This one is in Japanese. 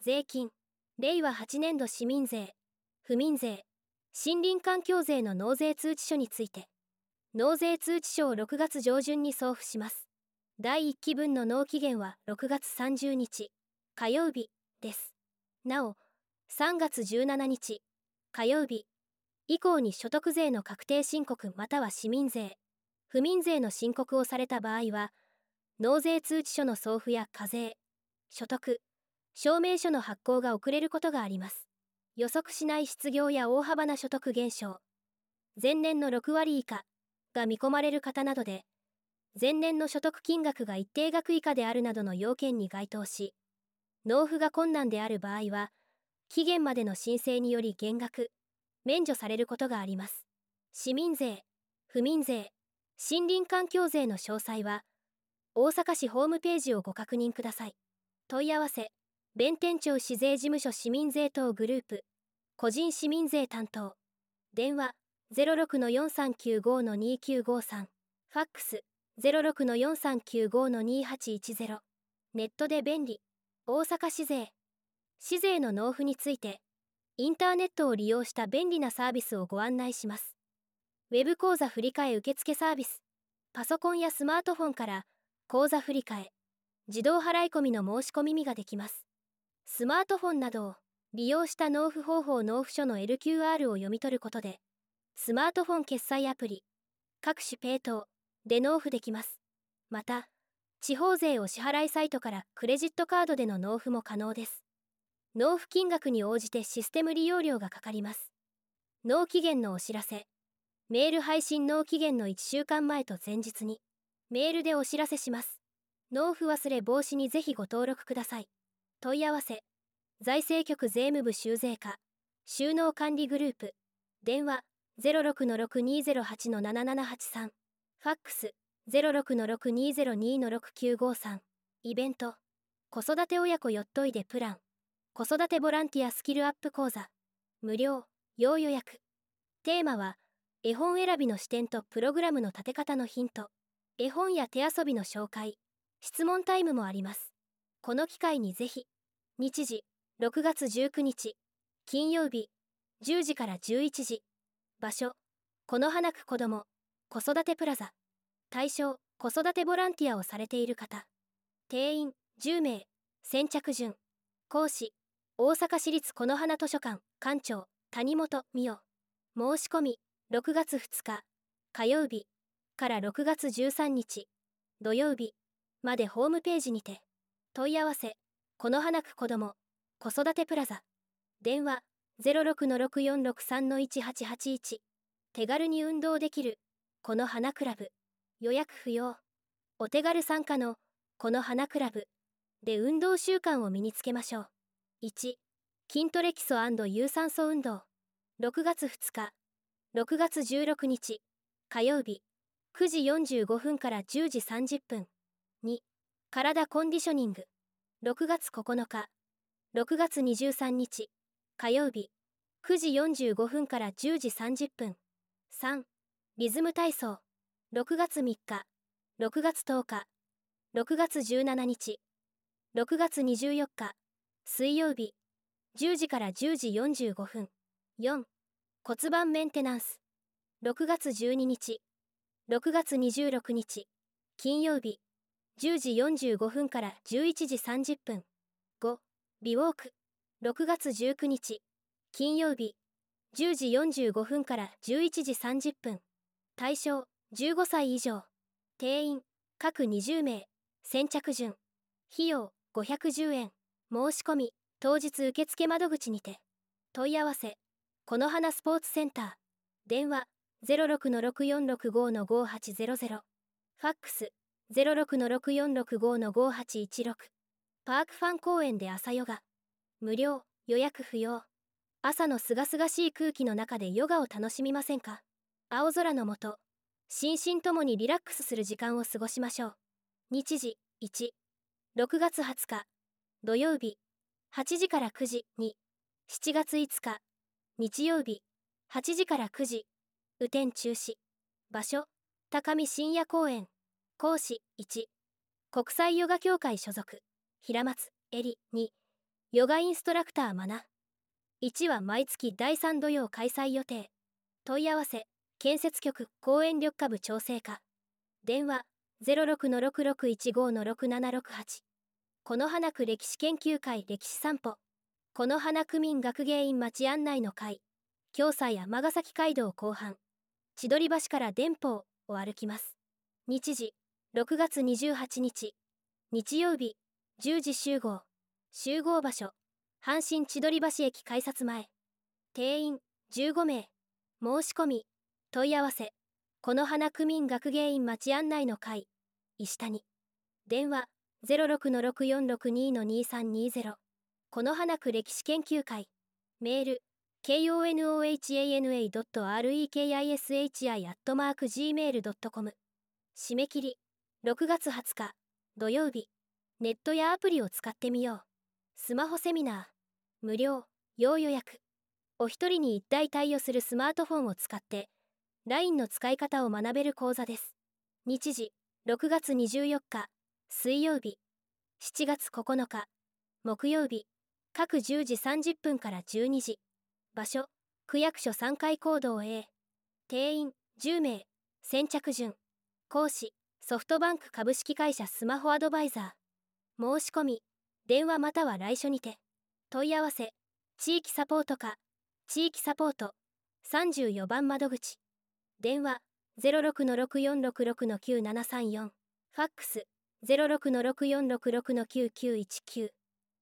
税金、令和8年度市民税、府民税、森林環境税の納税通知書について、納税通知書を6月上旬に送付します。第1期分の納期限は6月30日、火曜日です。なお、3月17日、火曜日以降に所得税の確定申告または市民税、府民税の申告をされた場合は、納税通知書の送付や課税、所得、証明書の発行が遅れることがあります。予測しない失業や大幅な所得減少、前年の6割以下が見込まれる方などで、前年の所得金額が一定額以下であるなどの要件に該当し、納付が困難である場合は、期限までの申請により減額、免除されることがあります。市民税、府民税、森林環境税の詳細は、大阪市ホームページをご確認ください。問い合わせ、弁天町市税事務所市民税等グループ、個人市民税担当。電話、06-4395-2953。ファックス、06-4395-2810。ネットで便利。大阪市税。市税の納付について、インターネットを利用した便利なサービスをご案内します。ウェブ口座振替受付サービス。パソコンやスマートフォンから、口座振替、自動払い込みの申し込みができます。スマートフォンなどを利用した納付方法納付書の LQR を読み取ることで、スマートフォン決済アプリ、各種ペイ等で納付できます。また、地方税お支払いサイトからクレジットカードでの納付も可能です。納付金額に応じてシステム利用料がかかります。納期限のお知らせ。メール配信納期限の1週間前と前日に、メールでお知らせします。納付忘れ防止にぜひご登録ください。問い合わせ、財政局税務部収税課、収納管理グループ、電話、06-6208-7783、ファックス、06-6202-6953、イベント、子育て親子よっといでプラン、子育てボランティアスキルアップ講座、無料、要予約。テーマは、絵本選びの視点とプログラムの立て方のヒント、絵本や手遊びの紹介、質問タイムもあります。この機会にぜひ、日時、6月19日、金曜日、10時から11時、場所、この花区子ども、子育てプラザ、対象、子育てボランティアをされている方、定員、10名、先着順、講師、大阪市立この花図書館、館長、谷本美代、申し込み、6月2日、火曜日、から6月13日、土曜日、までホームページにて、問い合わせ、この花区子ども、子育てプラザ、電話、06-6463-1881、手軽に運動できる、この花クラブ、予約不要、お手軽参加の、この花クラブ、で運動習慣を身につけましょう。1、筋トレ基礎&有酸素運動、6月2日、6月16日、火曜日、9時45分から10時30分。2、体コンディショニング、6月9日、6月23日、火曜日、9時45分から10時30分。3、リズム体操、6月3日、6月10日、6月17日、6月24日、水曜日、10時から10時45分。4、骨盤メンテナンス、6月12日、6月26日、金曜日、10時45分から11時30分。5、美ウォーク、6月19日、金曜日、10時45分から11時30分。対象、15歳以上。定員、各20名。先着順。費用、510円。申し込み、当日受付窓口にて。問い合わせ、この花スポーツセンター。電話、06-6465-5800。ファックス、06-6465-5816。パークファン公園で朝ヨガ。無料、予約不要。朝のすがすがしい空気の中でヨガを楽しみませんか？青空の下、心身ともにリラックスする時間を過ごしましょう。日時、1、6月20日、土曜日、8時から9時、2、7月5日、日曜日、8時から9時、雨天中止。場所、高見深夜公園。講師、1、国際ヨガ協会所属、平松、絵里、2、 ヨガインストラクターマナ。1は毎月第3土曜開催予定。問い合わせ、建設局公園緑化部調整課。電話、06-6615-6768。この花区歴史研究会歴史散歩。この花区民学芸員町案内の会。京西尼崎街道後半。千鳥橋から電報を歩きます。日時、6月28日。日曜日、10時集合。集合場所、阪神千鳥橋駅改札前。定員、15名。申し込み、問い合わせ、この花区民学芸員町案内の会。石谷。電話、06-6462-2320。この花区歴史研究会。メール、konohana.rekisi@gmail.com。締め切り、6月20日、土曜日。ネットやアプリを使ってみよう。スマホセミナー。無料、要予約。お一人に一台対応するスマートフォンを使って、LINE の使い方を学べる講座です。日時、6月24日、水曜日。7月9日、木曜日。各10時30分から12時。場所、区役所3階講堂 A。定員、10名。先着順。講師、ソフトバンク株式会社スマホアドバイザー。申し込み、電話または来所にて。問い合わせ、地域サポート課、地域サポート、34番窓口。電話、06-6466-9734。ファックス、06-6466-9919。